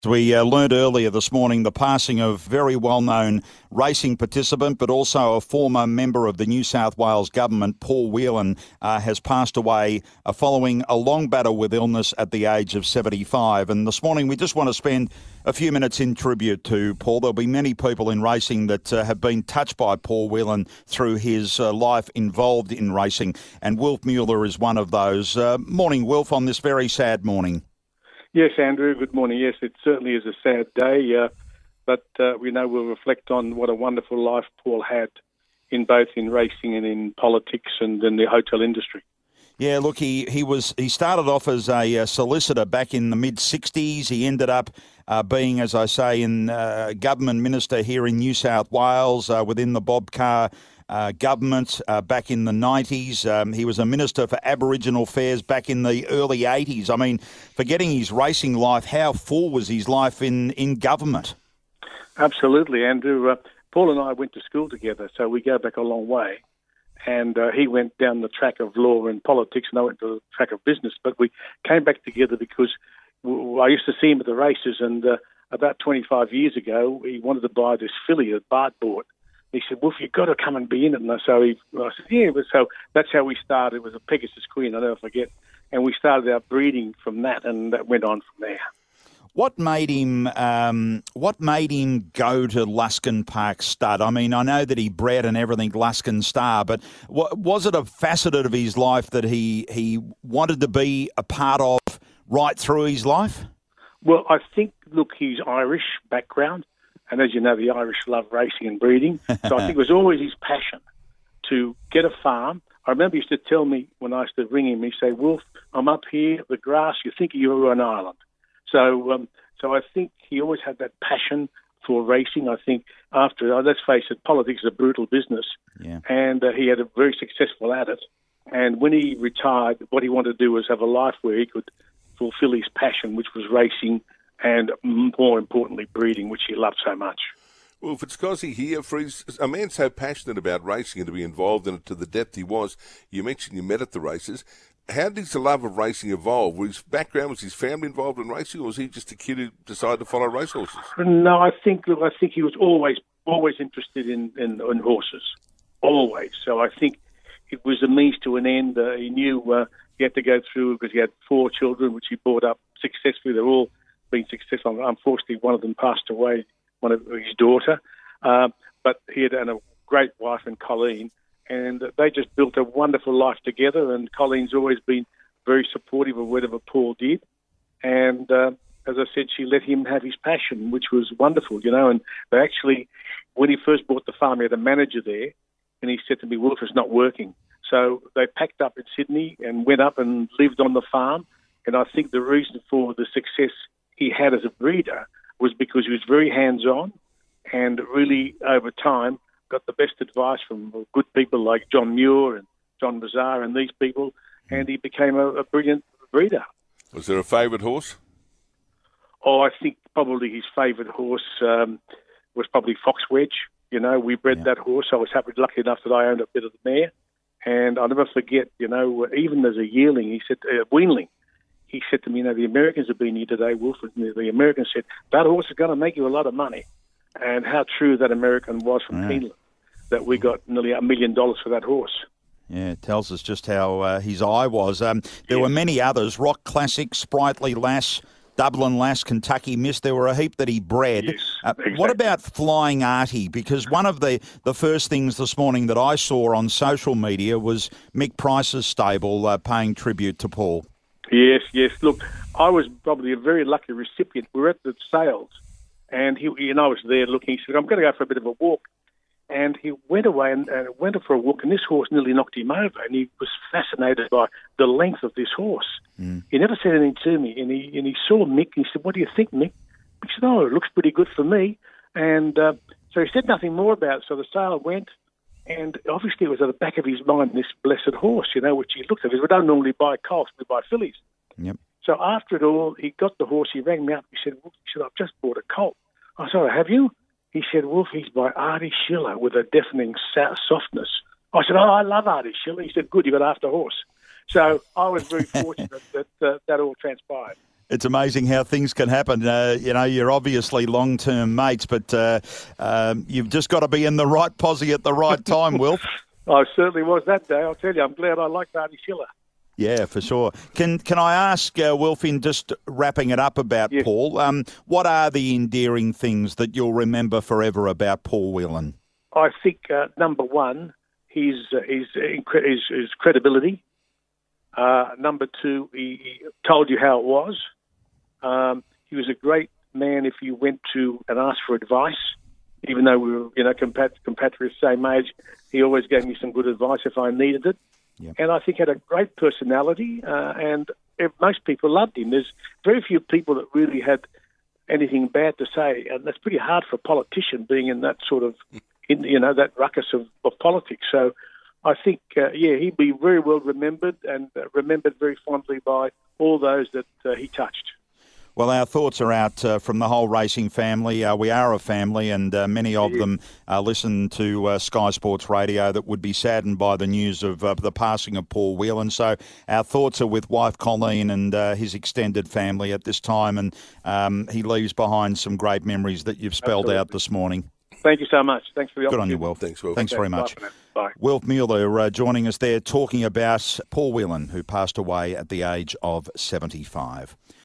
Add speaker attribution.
Speaker 1: We learned earlier this morning the passing of very well-known racing participant, but also a former member of the New South Wales government, Paul Whelan, has passed away following a long battle with illness at the age of 75. And this morning we just want to spend a few minutes in tribute to Paul. There'll be many people in racing that have been touched by Paul Whelan through his life involved in racing, and Wilf Mueller is one of those. Morning, Wilf, on this very sad morning.
Speaker 2: Yes, Andrew, good morning. Yes, it certainly is a sad day, but we know we'll reflect on what a wonderful life Paul had in both in racing and in politics and in the hotel industry.
Speaker 1: Yeah, look, he started off as a solicitor back in the mid-'60s. He ended up being, as I say, in government minister here in New South Wales within the Bob Carr government back in the 90s. He was a Minister for Aboriginal Affairs back in the early 80s. I mean, forgetting his racing life, how full was his life in government?
Speaker 2: Absolutely, Andrew. Paul and I went to school together, so we go back a long way. And he went down the track of law and politics, and I went to the track of business. But we came back together because I used to see him at the races, and about 25 years ago, he wanted to buy this filly that Bart bought. He said, "Wolf, you've got to come and be in it." And I said, "Yeah." So that's how we started. It was a Pegasus Queen, I'll never forget. And we started our breeding from that, and that went on from there.
Speaker 1: What made him go to Luskin Park Stud? I mean, I know that he bred and everything Luskin Star, but was it a facet of his life that he wanted to be a part of right through his life?
Speaker 2: Well, I think, look, his Irish background, and as you know, the Irish love racing and breeding. So I think it was always his passion to get a farm. I remember he used to tell me when I used to ring him, he'd say, "Wolf, I'm up here, the grass, you think you were on Ireland." So I think he always had that passion for racing. I think after, let's face it, politics is a brutal business.
Speaker 1: Yeah.
Speaker 2: And he had a very successful at it. And when he retired, what he wanted to do was have a life where he could fulfill his passion, which was racing, and more importantly, breeding, which he loved so much.
Speaker 3: Well, Fitzcossie here, for a man so passionate about racing and to be involved in it to the depth he was, you mentioned you met at the races. How did his love of racing evolve? Was his background, was his family involved in racing, or was he just a kid who decided to follow racehorses?
Speaker 2: No, I think he was always interested in horses, always. So I think it was a means to an end. He knew he had to go through because he had 4 children, which he brought up successfully. They're all been successful. Unfortunately, one of them passed away, one of his daughter. But he had a great wife in Colleen, and they just built a wonderful life together. And Colleen's always been very supportive of whatever Paul did. And as I said, she let him have his passion, which was wonderful, you know. And they actually, when he first bought the farm, he had a manager there, and he said to me, "Wolf, it's not working." So they packed up in Sydney and went up and lived on the farm. And I think the reason for the success he had as a breeder was because he was very hands-on and really, over time, got the best advice from good people like John Muir and John Bazaar and these people, and he became a brilliant breeder.
Speaker 3: Was there a favourite horse?
Speaker 2: Oh, I think probably his favourite horse was probably Fox Wedge. You know, we bred that horse. I was lucky enough that I owned a bit of the mare. And I'll never forget, you know, even as a yearling, he said, weanling, he said to me, you know, the Americans have been here today, Wolf, and the Americans said, that horse is going to make you a lot of money. And how true that American was from Keeneland, that we got nearly $1 million for that horse.
Speaker 1: Yeah, it tells us just how his eye was. There were many others, Rock Classic, Sprightly Lass, Dublin Lass, Kentucky Miss. There were a heap that he bred.
Speaker 2: Yes, exactly.
Speaker 1: What about Flying Artie? Because one of the first things this morning that I saw on social media was Mick Price's stable paying tribute to Paul.
Speaker 2: Yes. Look, I was probably a very lucky recipient. We were at the sales, and he and I was there looking. He said, "I'm going to go for a bit of a walk." And he went away and went for a walk, and this horse nearly knocked him over. And he was fascinated by the length of this horse. He never said anything to me, and he saw Mick, and he said, "What do you think, Mick?" He said, "Oh, it looks pretty good for me." And so he said nothing more about it. So the sale went, and obviously it was at the back of his mind, this blessed horse, you know, which he looked at. He said, "We don't normally buy colts, we buy fillies."
Speaker 1: Yep.
Speaker 2: So after it all, he got the horse, he rang me up, he said, "I've just bought a colt." I said, "Oh, have you?" He said, "Wolf, he's by Artie Schiller with a deafening softness." I said, "Oh, I love Artie Schiller." He said, "Good, you got after horse." So I was very fortunate that that all transpired.
Speaker 1: It's amazing how things can happen. You're obviously long-term mates, but you've just got to be in the right posse at the right time, Wilf.
Speaker 2: I certainly was that day. I'll tell you, I'm glad I liked Artie Schiller.
Speaker 1: Yeah, for sure. Can I ask, Wilf, in just wrapping it up about Paul, what are the endearing things that you'll remember forever about Paul Whelan?
Speaker 2: I think, number one, his credibility. Number two, he told you how it was. He was a great man if you went to and asked for advice. Even though we were, compatriots same age, he always gave me some good advice if I needed it. Yep. And I think he had a great personality, and most people loved him. There's very few people that really had anything bad to say, and that's pretty hard for a politician being in that sort of, that ruckus of politics. So I think, he'd be very well remembered and remembered very fondly by all those that he touched.
Speaker 1: Well, our thoughts are out from the whole racing family. We are a family, and many of them listen to Sky Sports Radio that would be saddened by the news of the passing of Paul Whelan. So our thoughts are with wife Colleen and his extended family at this time, and he leaves behind some great memories that you've spelled out this morning.
Speaker 2: Thank you so much. Thanks for the opportunity.
Speaker 1: Good on you, Wilf.
Speaker 3: Thanks, Wilf.
Speaker 1: Thanks very much.
Speaker 2: Bye.
Speaker 1: Wilf Mueller joining us there talking about Paul Whelan, who passed away at the age of 75.